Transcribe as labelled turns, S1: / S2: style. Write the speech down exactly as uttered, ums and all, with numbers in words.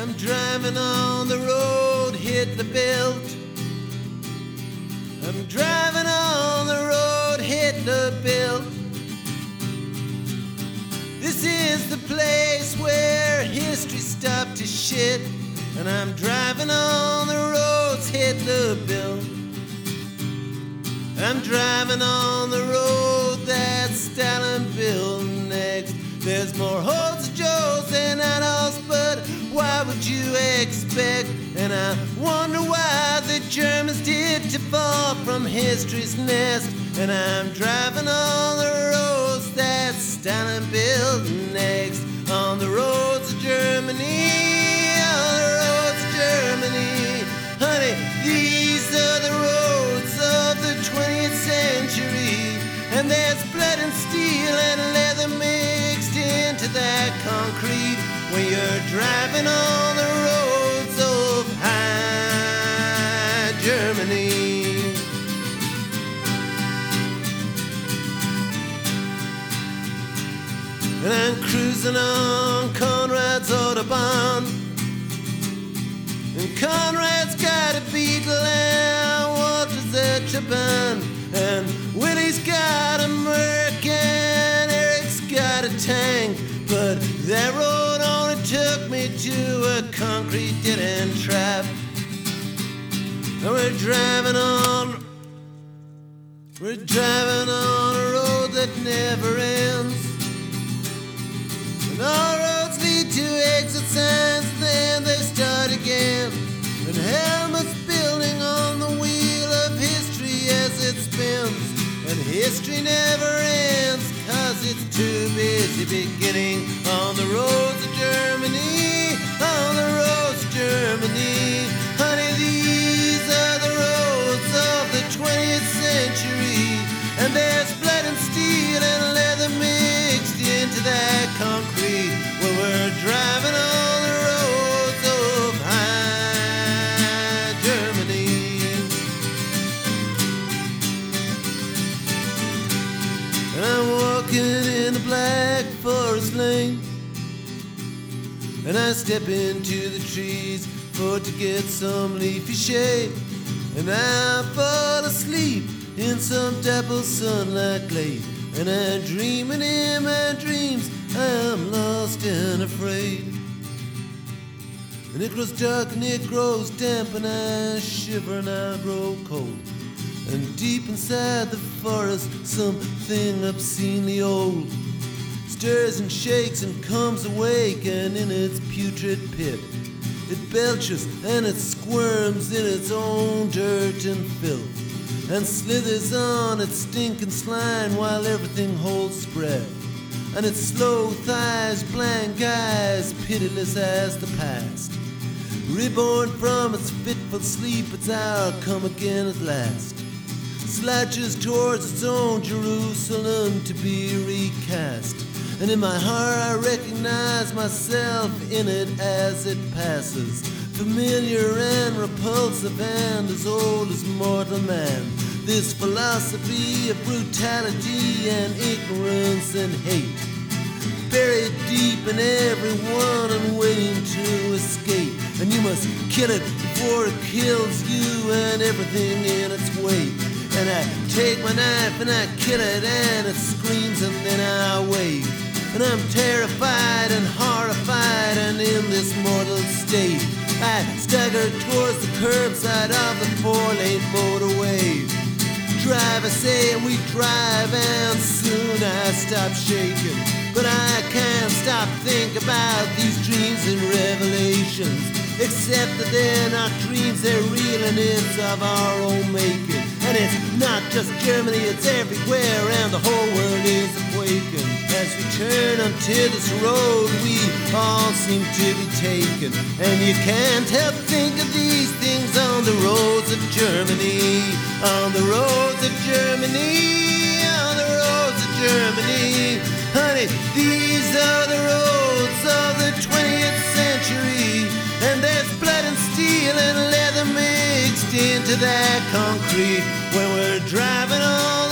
S1: I'm driving on the road Hitler built. I'm driving on the road Hitler built. This is the place where history stopped to shit. And I'm driving on the roads Hitler built. I'm driving on the road that Stalin built. Next, there's more holes of Joes than Adolfs, but why would you expect? And I wonder why the Germans did to fall from history's nest. And I'm driving on the roads that Stalin built. Next, on the roads of Germany, on the roads of Germany. Honey, these are the roads of the twentieth century. And there's blood and steel and leather mixed into that concrete when you're driving on the roads of high Germany. And I'm cruising on Conrad's Autobahn. And Conrad's got a Beetle and Walter's a Trabant. And Willie's got a Merc and Eric's got a tank. But that road only took me to a concrete dead-end trap. And we're driving on, we're driving on a road that never ends. And all roads lead to exit signs, then they start again. And Helmut's building on the wheel of history as it spins. And history never ends, cause it's too busy beginning. On the roads of Germany, on the roads of Germany. Honey, these are the roads of the twentieth century. And there's blood and steel and leather mixed into that concrete when we're driving on the roads of high Germany. And I'm walking in the Black Forest Lane, and I step into the trees for to get some leafy shade. And I fall asleep in some dapple sunlight glade. And I dream, and in my dreams I am lost and afraid. And it grows dark and it grows damp, and I shiver and I grow cold. And deep inside the forest something obscenely old stirs and shakes and comes awake, and in its putrid pit it belches and it squirms in its own dirt and filth, and slithers on its stinking slime while everything holds breath. And its slow thighs, blank eyes, pitiless as the past. Reborn from its fitful sleep, its hour come again at last. Slouches towards its own Jerusalem to be recast. And in my heart I recognize myself in it as it passes, familiar and repulsive and as old as mortal man. This philosophy of brutality and ignorance and hate, buried deep in everyone and waiting to escape. And you must kill it before it kills you and everything in its wake. And I take my knife and I kill it and it screams and then I wave. And I'm terrified and horrified and in this mortal state I stagger towards the curbside of the four-lane motorway. Drive, I say, and we drive, and soon I stop shaking. But I can't stop thinking about these dreams and revelations, except that they're not dreams, they're real, and it's of our own making. And it's not just Germany, it's everywhere, and the whole world is quaking. As we turn onto this road, we all seem to be taken. And you can't help think of these things on the roads of Germany, on the roads of Germany, on the roads of Germany. Honey, these are the roads of the twentieth century, and there's blood and steel and leather mixed into that concrete when we're driving on